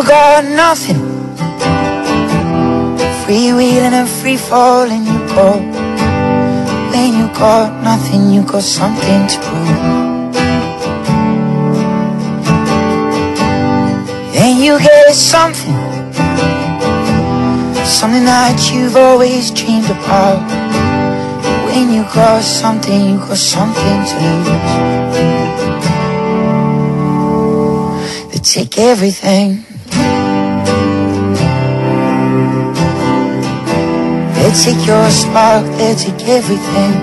got nothing, freewheeling and free falling you go. When you got nothing, you got something to prove. Then you get something, something that you've always dreamed about. When you got something, you got something to lose. They take everything, they take your spark, they take everything.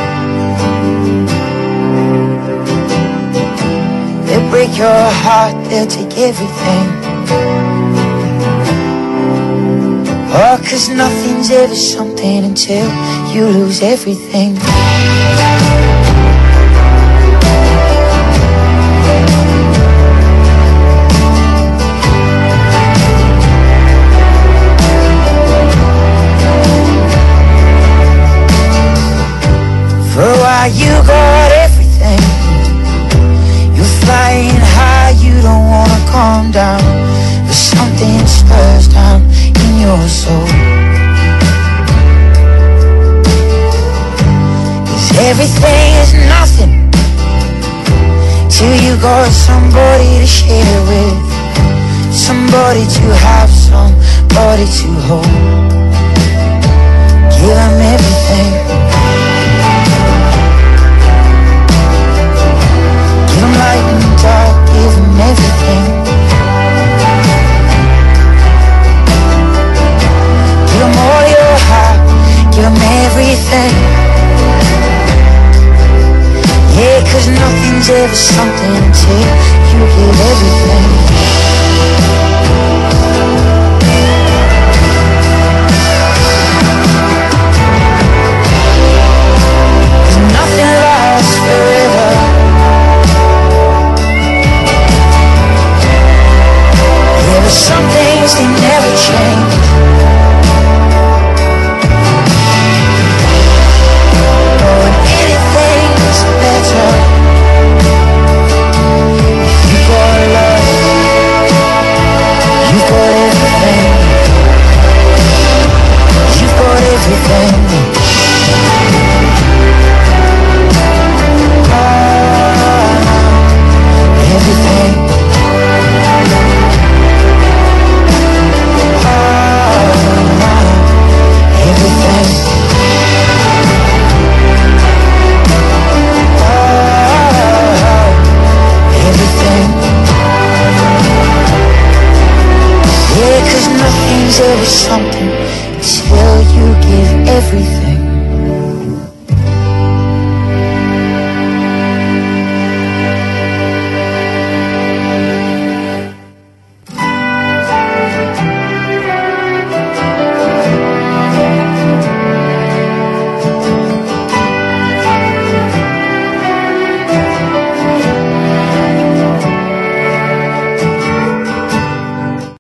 They break your heart, they'll take everything. Oh, 'cause nothing's ever something until you lose everything. For a while you got everything, you're flying high, you don't wanna calm down. But something stirs down in your soul. 'Cause everything is nothing till you got somebody to share with, somebody to have, somebody to hold. Give them everything, give them light and dark, give them everything. Give them all your heart, give them everything. Yeah, 'cause nothing's ever something until you give everything. Nothing lasts forever. Yeah, but some things they never change. Oh, and anything's better if you got love, you got everything, you got everything. Everything. Everything. Everything. Yeah, 'cause nothing's ever something